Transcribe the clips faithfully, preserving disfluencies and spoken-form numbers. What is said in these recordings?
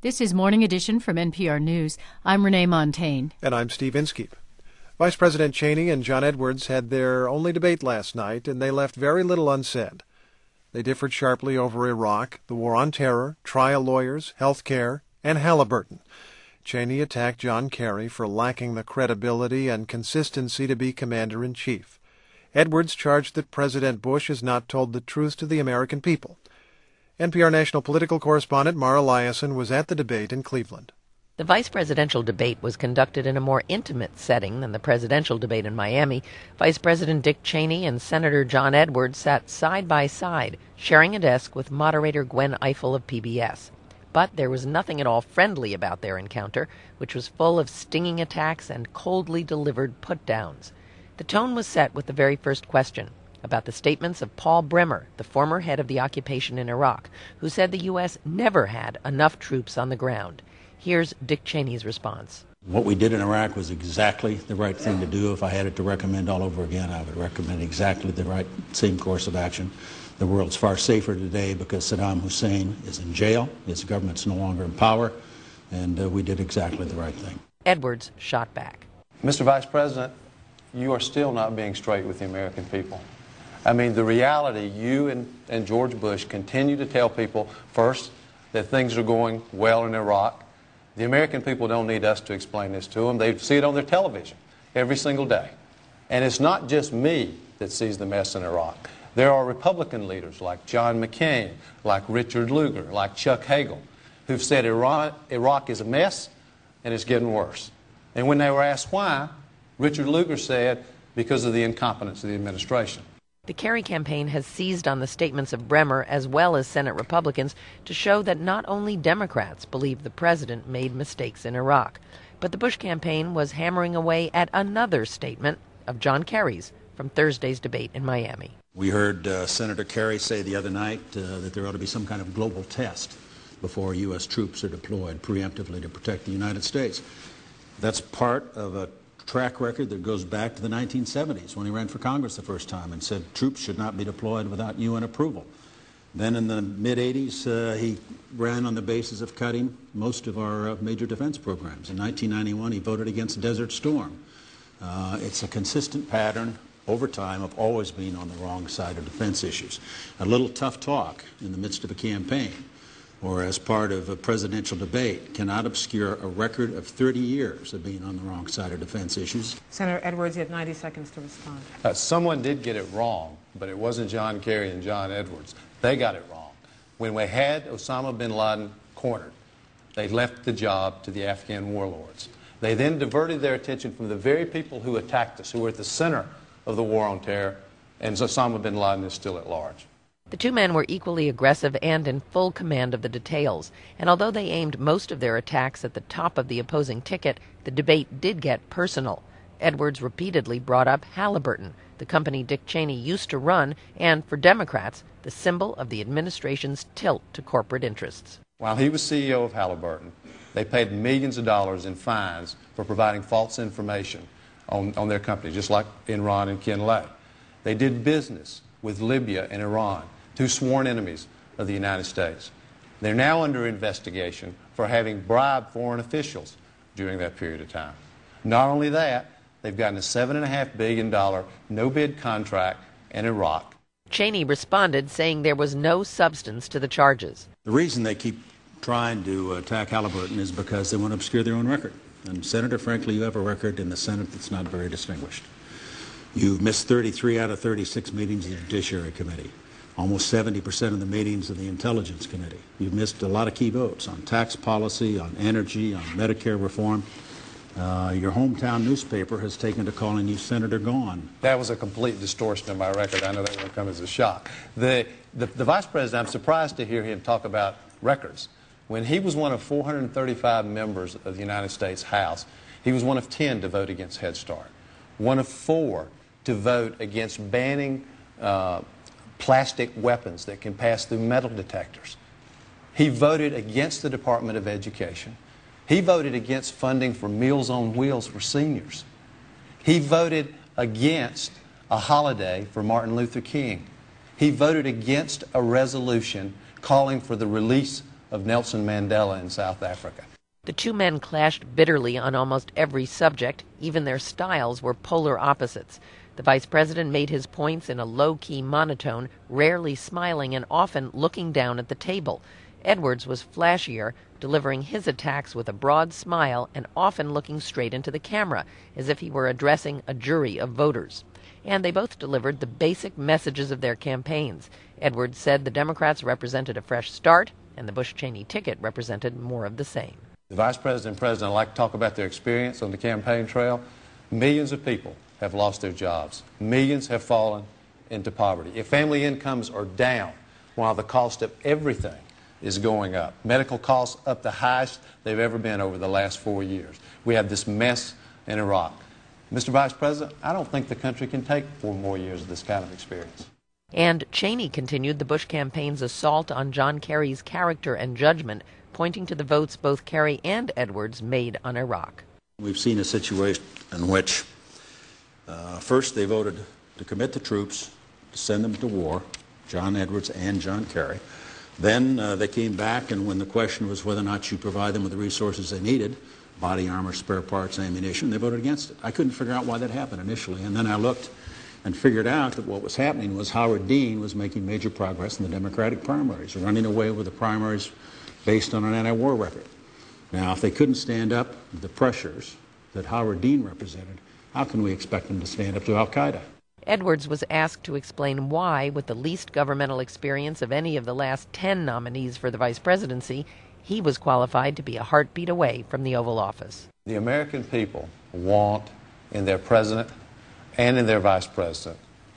This is Morning Edition from N P R News. I'm Renee Montaigne. And I'm Steve Inskeep. Vice President Cheney and John Edwards had their only debate last night, and they left very little unsaid. They differed sharply over Iraq, the war on terror, trial lawyers, health care, and Halliburton. Cheney attacked John Kerry for lacking the credibility and consistency to be commander-in-chief. Edwards charged that President Bush has not told the truth to the American people. N P R national political correspondent Mara Liasson was at the debate in Cleveland. The vice presidential debate was conducted in a more intimate setting than the presidential debate in Miami. Vice President Dick Cheney and Senator John Edwards sat side by side, sharing a desk with moderator Gwen Ifill of P B S. But there was nothing at all friendly about their encounter, which was full of stinging attacks and coldly delivered put-downs. The tone was set with the very first question, about the statements of Paul Bremer, the former head of the occupation in Iraq, who said the U S never had enough troops on the ground. Here's Dick Cheney's response. What we did in Iraq was exactly the right thing to do. If I had it to recommend all over again, I would recommend exactly the right same course of action. The world's far safer today because Saddam Hussein is in jail, his government's no longer in power, and uh, we did exactly the right thing. Edwards shot back. Mister Vice President, you are still not being straight with the American people. I mean, the reality, you and, and George Bush continue to tell people, first, that things are going well in Iraq. The American people don't need us to explain this to them. They see it on their television every single day. And it's not just me that sees the mess in Iraq. There are Republican leaders like John McCain, like Richard Lugar, like Chuck Hagel, who've said Iraq, Iraq is a mess and it's getting worse. And when they were asked why, Richard Lugar said, because of the incompetence of the administration. The Kerry campaign has seized on the statements of Bremer as well as Senate Republicans to show that not only Democrats believe the president made mistakes in Iraq, but the Bush campaign was hammering away at another statement of John Kerry's from Thursday's debate in Miami. We heard uh, Senator Kerry say the other night uh, that there ought to be some kind of global test before U S troops are deployed preemptively to protect the United States. That's part of a track record that goes back to the nineteen seventies when he ran for Congress the first time and said troops should not be deployed without U N approval. Then in the mid eighties, uh, he ran on the basis of cutting most of our uh, major defense programs. In nineteen ninety-one, he voted against Desert Storm. Uh, it's a consistent pattern over time of always being on the wrong side of defense issues. A little tough talk in the midst of a campaign or as part of a presidential debate cannot obscure a record of thirty years of being on the wrong side of defense issues. Senator Edwards, you have ninety seconds to respond. Uh, someone did get it wrong, but it wasn't John Kerry and John Edwards. They got it wrong. When we had Osama bin Laden cornered, they left the job to the Afghan warlords. They then diverted their attention from the very people who attacked us, who were at the center of the war on terror, and Osama bin Laden is still at large. The two men were equally aggressive and in full command of the details, and although they aimed most of their attacks at the top of the opposing ticket, the debate did get personal. Edwards repeatedly brought up Halliburton, the company Dick Cheney used to run, and for Democrats, the symbol of the administration's tilt to corporate interests. While he was C E O of Halliburton, they paid millions of dollars in fines for providing false information on, on their company, just like Enron and Ken Lay. They did business with Libya and Iran, two sworn enemies of the United States. They're now under investigation for having bribed foreign officials during that period of time. Not only that, they've gotten a seven point five billion dollars no-bid contract in Iraq. Cheney responded, saying there was no substance to the charges. The reason they keep trying to attack Halliburton is because they want to obscure their own record. And, Senator, frankly, you have a record in the Senate that's not very distinguished. You've missed thirty-three out of thirty-six meetings of the Judiciary Committee, almost seventy percent of the meetings of the Intelligence Committee. You've missed a lot of key votes on tax policy, on energy, on Medicare reform. Uh, your hometown newspaper has taken to calling you Senator Gone. That was a complete distortion of my record. I know that won't come as a shock. The, the, the Vice President, I'm surprised to hear him talk about records. When he was one of four hundred thirty-five members of the United States House, he was one of ten to vote against Head Start, one of four to vote against banning uh, plastic weapons that can pass through metal detectors. He voted against the Department of Education. He voted against funding for Meals on Wheels for seniors. He voted against a holiday for Martin Luther King. He voted against a resolution calling for the release of Nelson Mandela in South Africa. The two men clashed bitterly on almost every subject. Even their styles were polar opposites. The vice president made his points in a low-key monotone, rarely smiling and often looking down at the table. Edwards was flashier, delivering his attacks with a broad smile and often looking straight into the camera, as if he were addressing a jury of voters. And they both delivered the basic messages of their campaigns. Edwards said the Democrats represented a fresh start, and the Bush-Cheney ticket represented more of the same. The vice president and president like to talk about their experience on the campaign trail. Millions of people have lost their jobs. Millions have fallen into poverty. If family incomes are down while the cost of everything is going up, medical costs up the highest they've ever been over the last four years. We have this mess in Iraq. Mister Vice President, I don't think the country can take four more years of this kind of experience. And Cheney continued the Bush campaign's assault on John Kerry's character and judgment, pointing to the votes both Kerry and Edwards made on Iraq. We've seen a situation in which uh, first they voted to commit the troops, to send them to war, John Edwards and John Kerry. Then uh, they came back, and when the question was whether or not you provide them with the resources they needed, body armor, spare parts, ammunition, they voted against it. I couldn't figure out why that happened initially, and then I looked and figured out that what was happening was Howard Dean was making major progress in the Democratic primaries, running away with the primaries based on an anti-war record. Now, if they couldn't stand up to the pressures that Howard Dean represented, how can we expect them to stand up to al-Qaeda? Edwards was asked to explain why, with the least governmental experience of any of the last ten nominees for the vice presidency, he was qualified to be a heartbeat away from the Oval Office. The American people want in their president and in their vice president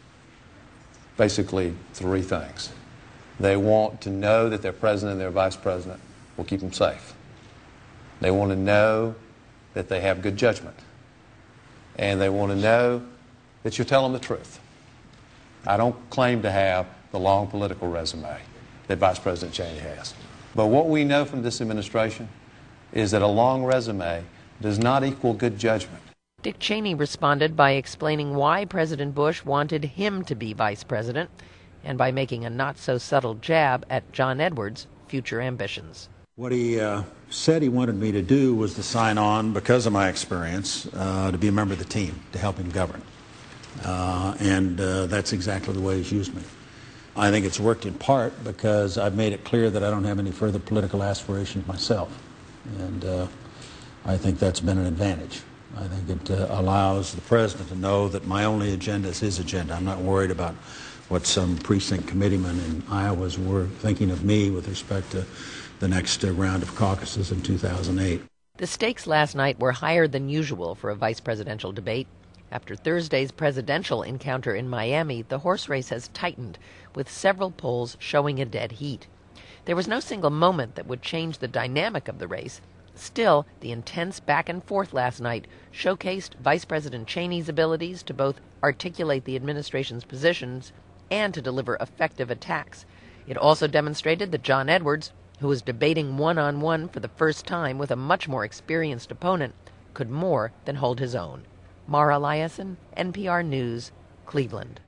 basically three things. They want to know that their president and their vice president will keep them safe. They want to know that they have good judgment. And they want to know that you'll tell them the truth. I don't claim to have the long political resume that Vice President Cheney has. But what we know from this administration is that a long resume does not equal good judgment. Dick Cheney responded by explaining why President Bush wanted him to be vice president, and by making a not-so-subtle jab at John Edwards' future ambitions. What he uh, said he wanted me to do was to sign on, because of my experience, uh, to be a member of the team, to help him govern. Uh, and uh, that's exactly the way he's used me. I think it's worked in part because I've made it clear that I don't have any further political aspirations myself. And uh, I think that's been an advantage. I think it uh, allows the president to know that my only agenda is his agenda. I'm not worried about what some precinct committeemen in Iowa were thinking of me with respect to the next uh, round of caucuses in two thousand eight. The stakes last night were higher than usual for a vice presidential debate. After Thursday's presidential encounter in Miami, the horse race has tightened, with several polls showing a dead heat. There was no single moment that would change the dynamic of the race. Still, the intense back and forth last night showcased Vice President Cheney's abilities to both articulate the administration's positions and to deliver effective attacks. It also demonstrated that John Edwards, who was debating one-on-one for the first time with a much more experienced opponent, could more than hold his own. Mara Eliason, N P R News, Cleveland.